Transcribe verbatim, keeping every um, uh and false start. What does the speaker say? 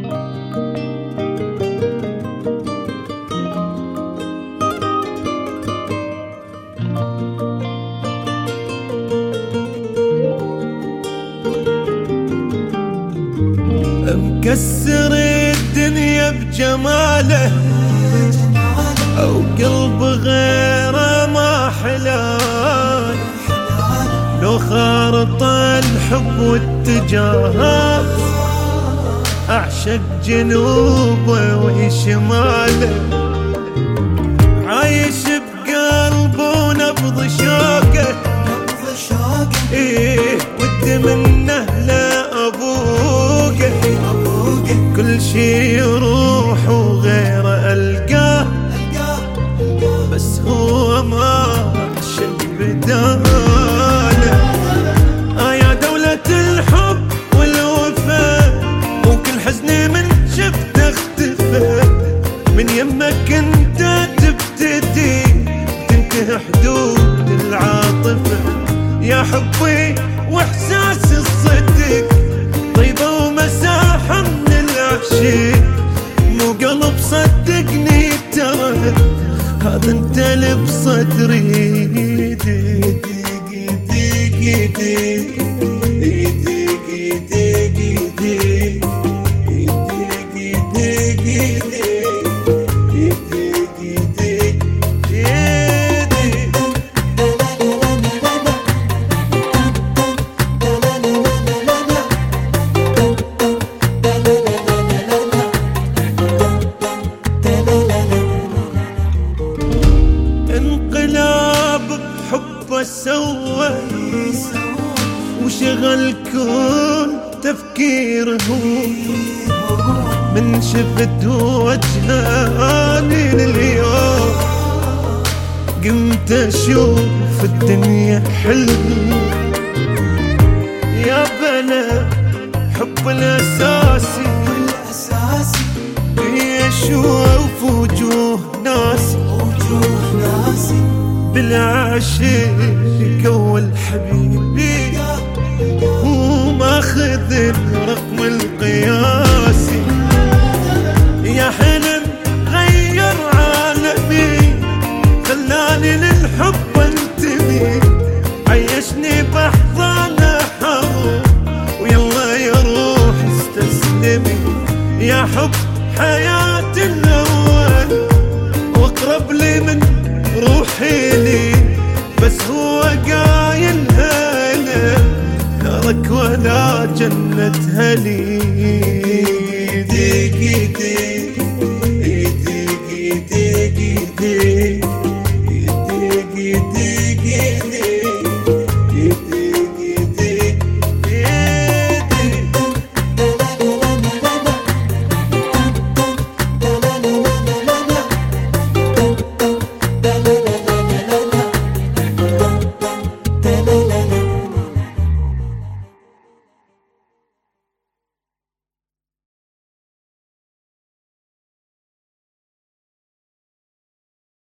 مكسر الدنيا بجماله أو قلب غيره ما حلال، لو خارط الحب واتجاهه أعشق جنوبه وشماله، عايش بقلبه ونبض شوقه، إيه ودي منه لأبوقه، كل شي يروح وغيره ألقاه، بس هو ما عشق بداله. آه يا دولة الحب والوفا، وكل حزني من شفته اختفى، من يمك انت تبتدي تنتهي حدود العاطفة، يا حبي واحساس الصدق، طيبة ومساحة من العشق، مو قلب صدقني ترى هذا انت اللي بصدري. يديك يديك يديك يديك يديك يديك يديك يديك يديك حبه سوى وشغل كل تفكيره، من شفت وجهاني لليوم قمت اشوف الدنيا حلو، يا بلا حب الاساسي يشوف وجوه ناسي، بالعاشق اول حبيبي وماخذ الرقم القياسي، يا حلم غير عالمي خلاني للحب انتمي، عيشني باحضان حب ويلا يا روح استسلمي، يا حب حياتي الاول واقرب لي من روحي لي، بس هو قايل هلا نارك ولا جنة هلي. يديك يديك